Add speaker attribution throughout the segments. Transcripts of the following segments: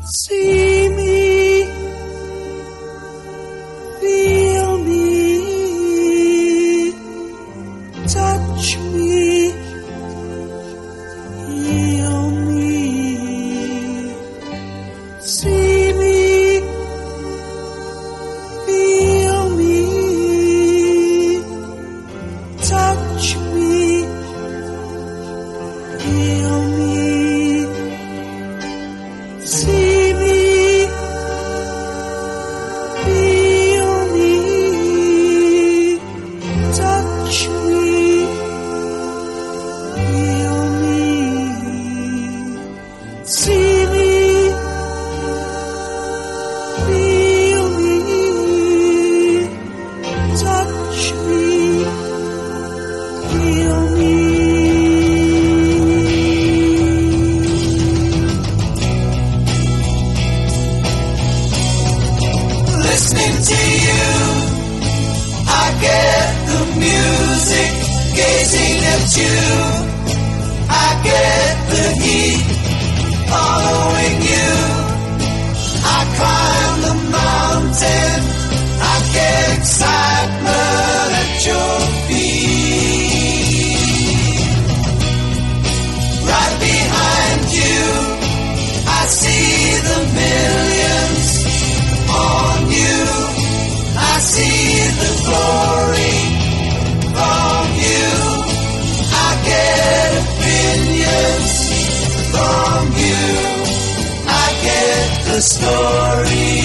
Speaker 1: See me, feel me, touch me, heal me. See me, feel me, touch me, heal me. See me, feel me, touch me, heal me. See me, feel me, touch me, heal me. Listening to you, I get the music. Gazing at you, I get the heat. Following you, I climb the mountain. I get excitement at your feet. Right behind you, I see the millions on you. I see the glory from you. I get opinions from you. I get the story.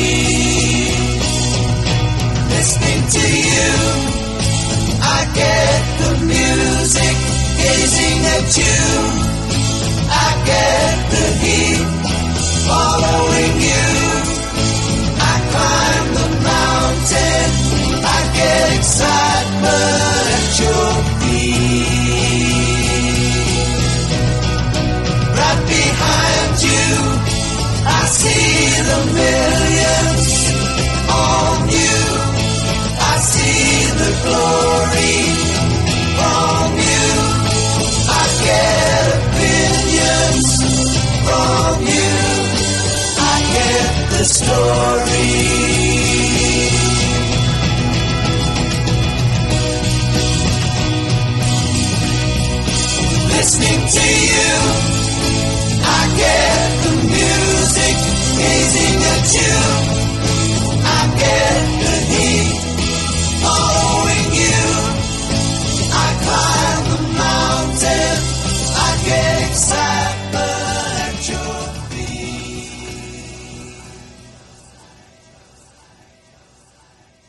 Speaker 1: Listening to you, I get the music. Gazing at you, I get the heat. Following you, I climb the mountain. I get excitement at your feet. Right behind you, I see the millions on you. I see the glory from you. I get opinions from you. I get the story. Listening to you, I get the music. Gazing at you,